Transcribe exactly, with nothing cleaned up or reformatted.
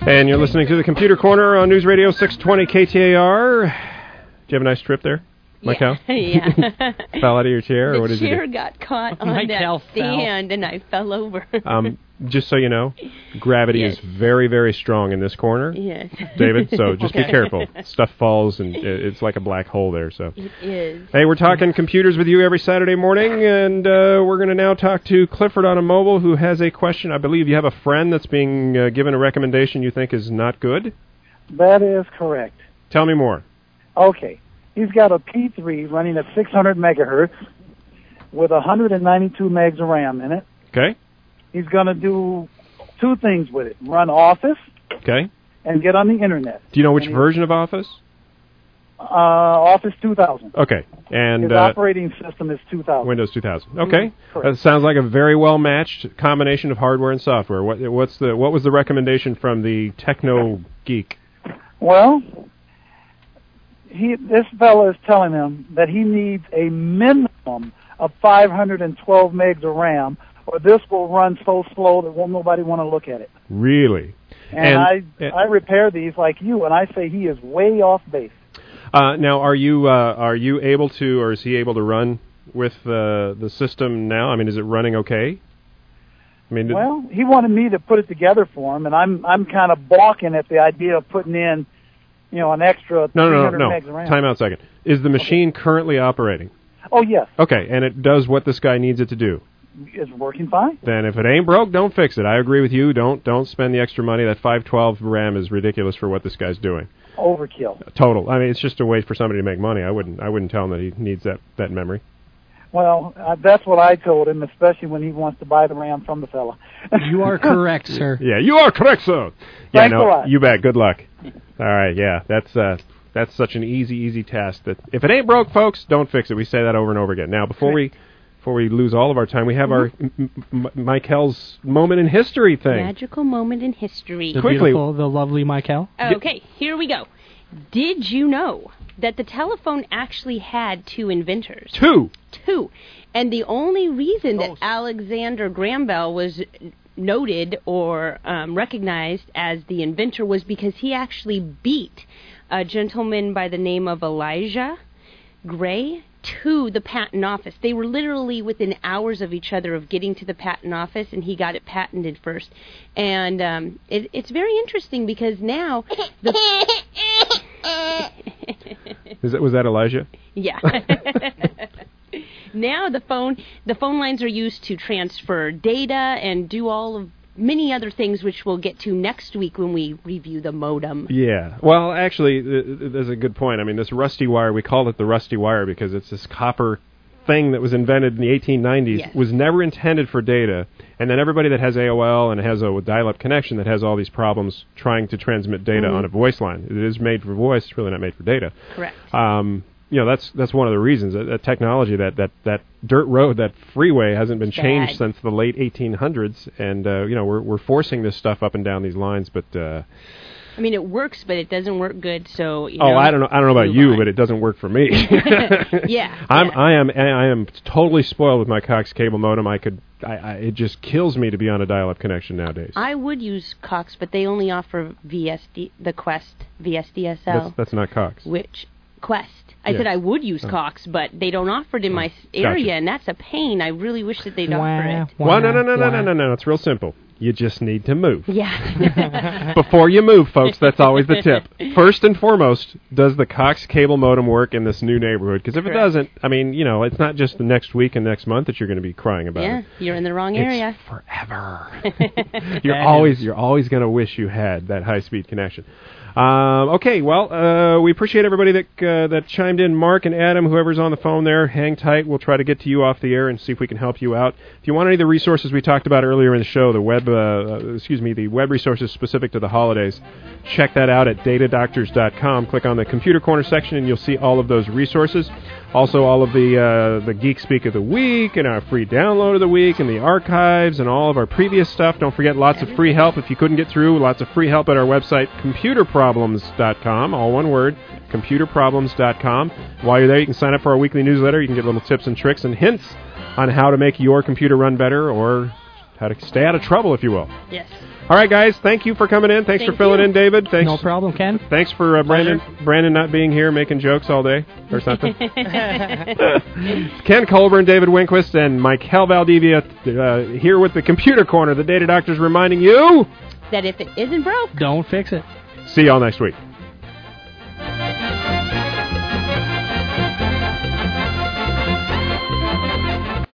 And you're listening to the Computer Corner on News Radio six twenty K T A R. Did you have a nice trip there, Michael? Yeah. yeah. Fell out of your chair, the or what did you do? The chair got caught on Michael that stand, fell. and I fell over. um, just so you know, gravity yes. is very, very strong in this corner, yes. David, so just be careful. Stuff falls, and it's like a black hole there. So it is. Hey, we're talking computers with you every Saturday morning, and uh, we're going to now talk to Clifford on a mobile, who has a question. I believe you have a friend that's being uh, given a recommendation you think is not good? That is correct. Tell me more. Okay. He's got a P three running at six hundred megahertz with one hundred ninety-two megs of RAM in it. Okay. He's going to do two things with it. Run Office. Okay. And get on the Internet. Do you know which and version of Office? Uh, Office two thousand. Okay. And his uh, operating system is two thousand. Windows two thousand. Okay. Mm-hmm. That sounds like a very well-matched combination of hardware and software. What, what's the what was the recommendation from the techno geek? Well, he this fellow is telling him that he needs a minimum of five hundred twelve megs of RAM, or this will run so slow that won't nobody want to look at it. Really? And, and I and, I repair these like you, and I say he is way off base. Uh, now, are you uh, are you able to, or is he able to run with uh, the system now? I mean, is it running okay? I mean, well, he wanted me to put it together for him, and I'm I'm kind of balking at the idea of putting in, you know, an extra no, no, no, three hundred no. megs of RAM. Time out a second. Is the machine okay. currently operating? Oh yes. Okay, and it does what this guy needs it to do. It's working fine. Then if it ain't broke, don't fix it. I agree with you. Don't don't spend the extra money. That five twelve RAM is ridiculous for what this guy's doing. Overkill. Total. I mean, it's just a way for somebody to make money. I wouldn't I wouldn't tell him that he needs that, that memory. Well, uh, that's what I told him, especially when he wants to buy the RAM from the fella. You are correct, sir. Yeah, you are correct, sir. Yeah, Thanks no, a lot. You bet. Good luck. All right, yeah, that's uh, that's such an easy, easy task that if it ain't broke, folks, don't fix it. We say that over and over again. Now, before we before we lose all of our time, we have mm-hmm. our M- M- Michael's moment in history thing. Magical moment in history. The Quickly, beautiful, the lovely Michael. Okay, here we go. Did you know that the telephone actually had two inventors? Two. Two. And the only reason that Alexander Graham Bell was noted or um, recognized as the inventor was because he actually beat a gentleman by the name of Elijah Gray to the patent office. They were literally within hours of each other of getting to the patent office, and he got it patented first. And um, it, it's very interesting because now the Is that, was that Elijah? Yeah. Now the phone the phone lines are used to transfer data and do all of many other things, which we'll get to next week when we review the modem. Yeah. Well, actually, th- th- there's a good point. I mean, this rusty wire, we call it the rusty wire because it's this copper thing that was invented in the eighteen nineties, yes. was never intended for data. And then everybody that has A O L and has a dial-up connection that has all these problems trying to transmit data mm-hmm. on a voice line. It is made for voice. It's really not made for data. Correct. Um, you know, that's that's one of the reasons that, that technology, that, that, that dirt road, that freeway hasn't been It's changed bad. since the late eighteen hundreds. And, uh, you know, we're we're forcing this stuff up and down these lines, but... Uh, I mean, it works, but it doesn't work good. So you oh, know, I don't know. I don't know about you, on. but it doesn't work for me. yeah, I'm. yeah. I am. I am totally spoiled with my Cox cable modem. I could. I, I. It just kills me to be on a dial-up connection nowadays. I would use Cox, but they only offer V S D, the Quest V S D S L. That's, that's not Cox. Which Quest? I Yeah. said I would use Oh. Cox, but they don't offer it in my area, Gotcha. and that's a pain. I really wish that they'd Wah, offer it. wah, Well, no, no, no, no, wah. no, no, no. It's real simple. You just need to move. Yeah. Before you move, folks, that's always the tip. First and foremost, does the Cox cable modem work in this new neighborhood? Because if Correct. it doesn't, I mean, you know, it's not just the next week and next month that you're going to be crying about Yeah, it. you're in the wrong area. It's forever. you're That always is. you're always going to wish you had that high speed connection. Um, okay, well, uh, we appreciate everybody that uh, that chimed in. Mark and Adam, whoever's on the phone there, hang tight. We'll try to get to you off the air and see if we can help you out. If you want any of the resources we talked about earlier in the show, the web, uh, excuse me, the web resources specific to the holidays, check that out at data doctors dot com. Click on the Computer Corner section, and you'll see all of those resources. Also, all of the uh, the Geek Speak of the Week and our free download of the week and the archives and all of our previous stuff. Don't forget, lots of free help if you couldn't get through. Lots of free help at our website, computer problems dot com, all one word, computer problems dot com. While you're there, you can sign up for our weekly newsletter. You can get little tips and tricks and hints on how to make your computer run better or how to stay out of trouble, if you will. Yes. All right, guys. Thank you for coming in. Thanks Thank for filling you. in, David. Thanks. No problem, Ken. Thanks for uh, Brandon. Brandon not being here, making jokes all day or something. Ken Colburn, David Winquist, and Michael Valdivia uh, here with the Computer Corner. The Data Doctor's reminding you That if it isn't broke, Don't fix it. See y'all next week.